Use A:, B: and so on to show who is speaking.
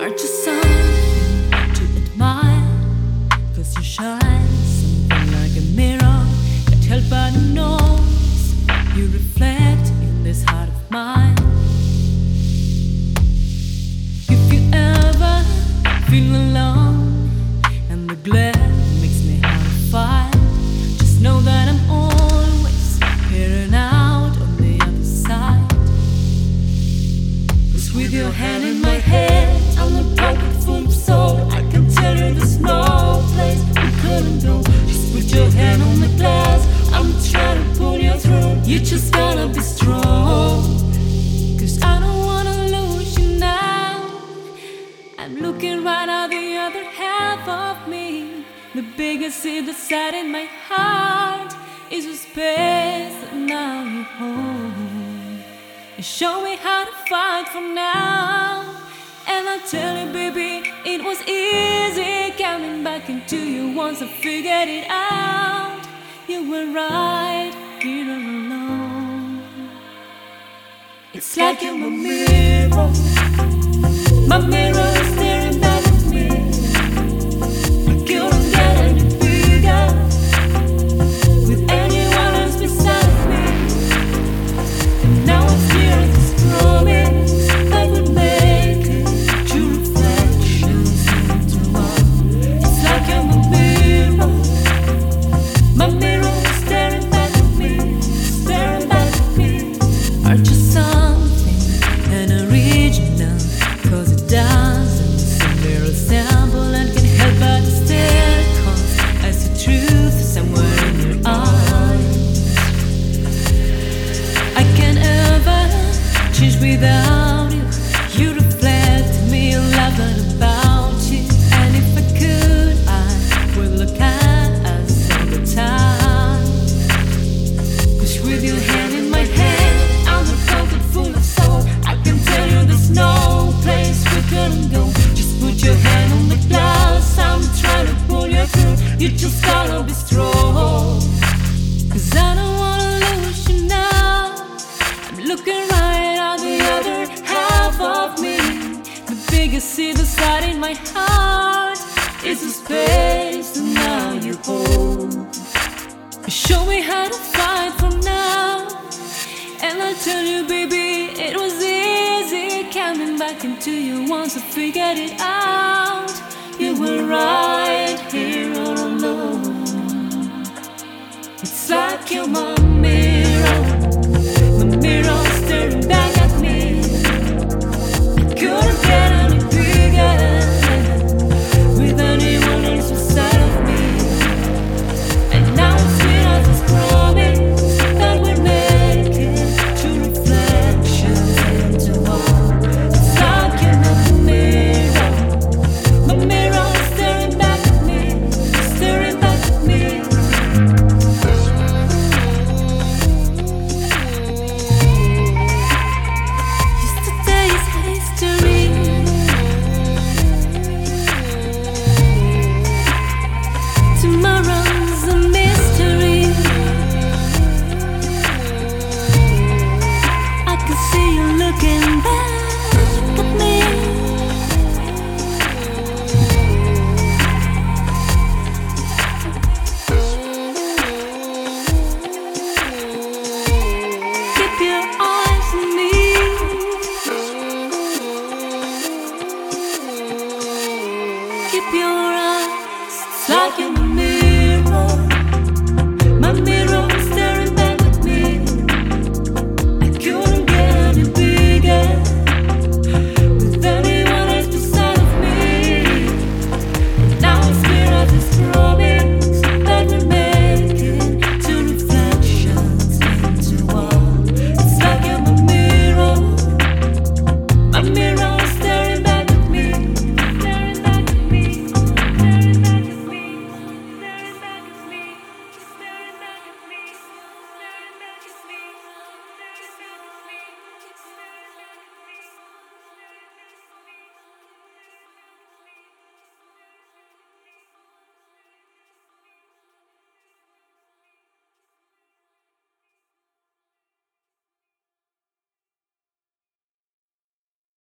A: Aren't you something to admire? 'Cause you shine something like a mirror. Can't help but notice you reflect in this heart of mine. If you ever feel alone and the glare makes me hard to fight, just know that I'm always here and out on the other side. 'Cause with your hand in my head, I'm a pocket full of soul. I can tell you there's no place we couldn't go. Just put your hand on the glass, I'm trying to pull you through. You just gotta be strong, 'cause I don't wanna lose you now. I'm looking right at the other half of me. The biggest seed that's sat in my heart is a space that now you hold. You show me how to fight for now. And I tell you, baby, it was easy coming back into you once I figured it out. You were right here all alone. It's like you're my mirror is staring back at me. I couldn't get any bigger with anyone else beside me. And now it's here as this promise that would make it true reflections into one. It's like you're my mirror is staring back at me, staring back at me. Aren't you something, an original? 'Cause it doesn't seem very simple and can help but still cause I see truth somewhere in your eyes. I can't ever change without you. You reflect me, love that about you. And if I could, I would look at us all the time. 'Cause with your hand in my hand, I'm a pocket full of soul. I can tell you there's no place we couldn't go. Just put your hand on the glass, I'm trying to pull you through. You just gotta be strong, 'cause I don't wanna lose you now. I'm looking right at the other half of me. The biggest seed that's sat in my heart is a space that now you hold. You show me how to fight for now. And I tell you, baby, it was easy coming back into you once I figured it out. You were right here all alone. It's like you're my mirror staring back.